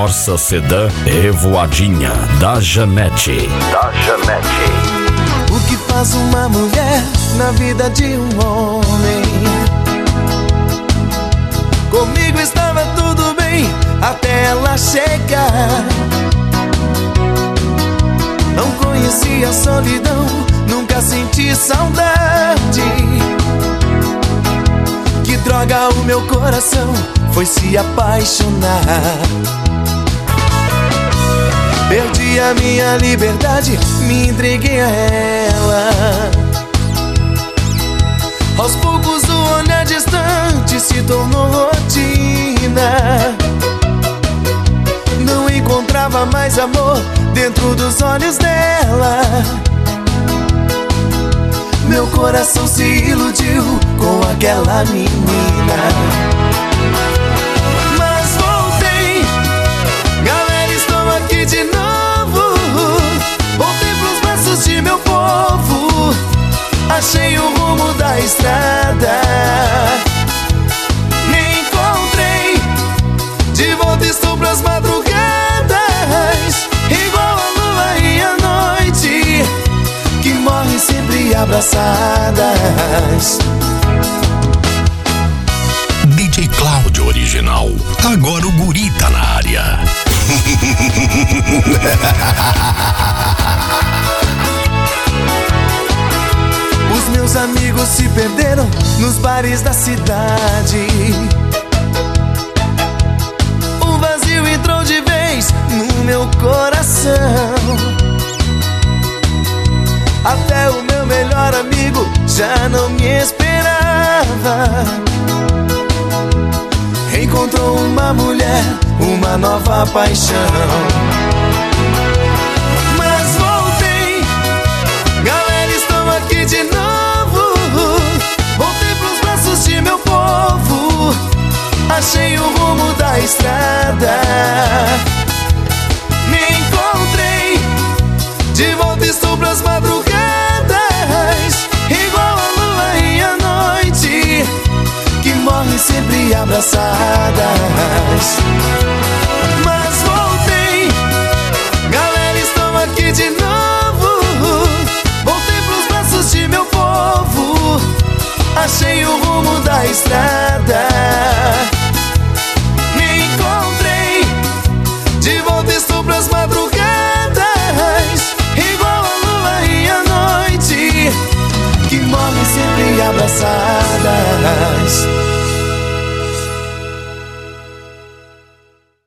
Corsa Sedã Revoadinha da Janete. O que faz uma mulher na vida de um homem? Comigo estava tudo bem até ela chegar. Não conheci a solidão, nunca senti saudade. Que droga, o meu coração foi se apaixonar. Perdi a minha liberdade, me entreguei a ela. Aos poucos o olhar distante se tornou rotina. Não encontrava mais amor dentro dos olhos dela. Meu coração se iludiu com aquela menina. Mas voltei, galera, estou aqui de novo. Voltei pros braços de meu povo. Achei o rumo da estrada. Me encontrei, de volta estou pras madrugadas. Igual a lua e a noite, que morrem sempre abraçadas. DJ Cláudio Original. Agora o guri tá na área. Os meus amigos se perderam nos bares da cidade. O vazio entrou de vez no meu coração. Até o meu melhor amigo já não me esperava. Encontrou uma mulher, uma nova paixão. Mas voltei, galera, estou aqui de novo. Voltei pros braços de meu povo. Achei o rumo da estrada. Me encontrei, de volta estou pras madrugadas. Igual a lua e a noite, que morrem sempre abraçadas. Mas voltei, galera, estou aqui de novo. Voltei pros braços de meu povo. Achei o rumo da estrada. Me encontrei, de volta estou pras madrugadas. Igual a lua e a noite, que morrem sempre abraçadas.